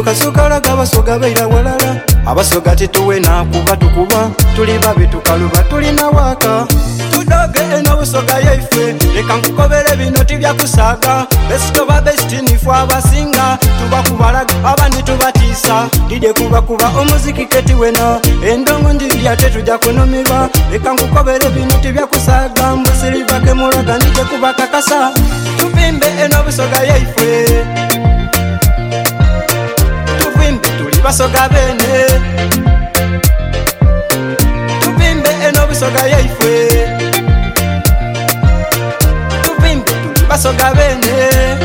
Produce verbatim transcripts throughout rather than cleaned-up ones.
tukasukalaga abasoga beira walala abasoga tetuwe nakuba tukuba tuli babi tukaluba tulina waka tudoge eno busoga yaife leka nkukobere bino tibyakusaga besitoba bestini fwe abasinga tubakubalaga abandi tubatiisa dide kubakuba omuziki keti wena endongo ndirya tetuja kunumirwa leka nkukobere bino tibyakusaga mbusirivake mulaga ndije kubakakasa tuvimbe eno busoga yaife tuvimbe tuli basoga bene tuvimbe eno busoga yaife tuvimbe tuli basoga bene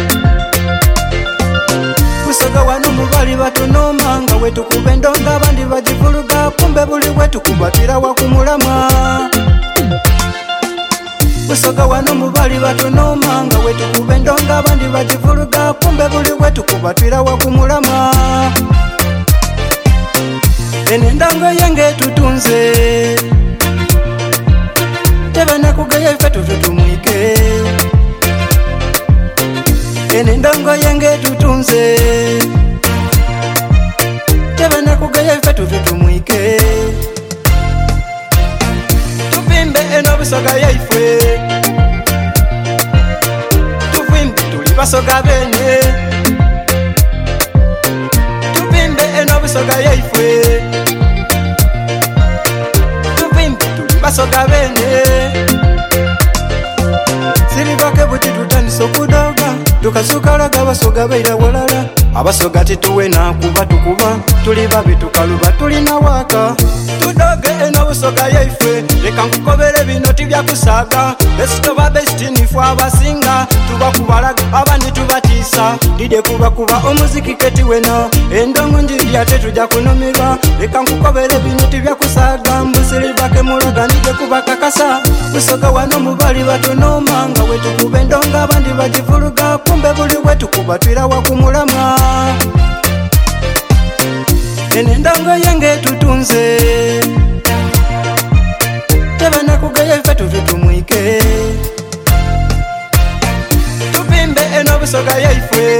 busoga wano mubali batunoma nga wetukuba endonga abandi bagivuluga kumbe buli wetukubatira wakumulamwa busoga wano mubali batunoma nga wetukuba endonga abandi bagivuluga kumbe buli wetukubatira wakumulamwa ene endongo yange tutunze tebanakugaya ife tuve tumwike ene endongo yange tutunze tebanakugaya ife tuve tumwike tuvimbe eno busoga yaife tuvimbe tuli basoga bene tuvimbe eno busoga yaife tuvimbe tuli basoga bene sirivake buti tutanisa okudoga tukasukalaga abasoga beira walala abasoga tetuwe nakuba tukuba tuli babi tukaluba tulina waka tudoge eno busoga yaife leka nkukobere bino tibyakusaga besitoba bestini fwe abasinga tubakubalaga abandi tubatiisa dide kubakuba omuziki keti wena endongo ndirya tetuja kunumirwa leka nkukobere bino tibyakusaga mbusirivake mulaga ndije kubakakasa busoga wano mubali batunoma nga wetukuba endonga abandi bagivuluga kumbe buli wetukubatira wakumulamwa ene endongo yange tutunze tebanakugaya ife tuve tumwike tuvimbe eno busoga yaife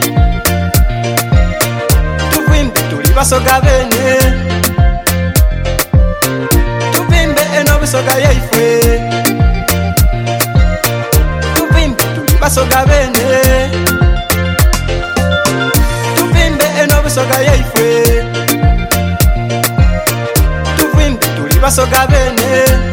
tuvimbe tuli basoga bene tuvimbe eno busoga yaife tuvimbe tuli basoga bene tuvimbe eno busoga yaife tuvimbe tuli basoga bene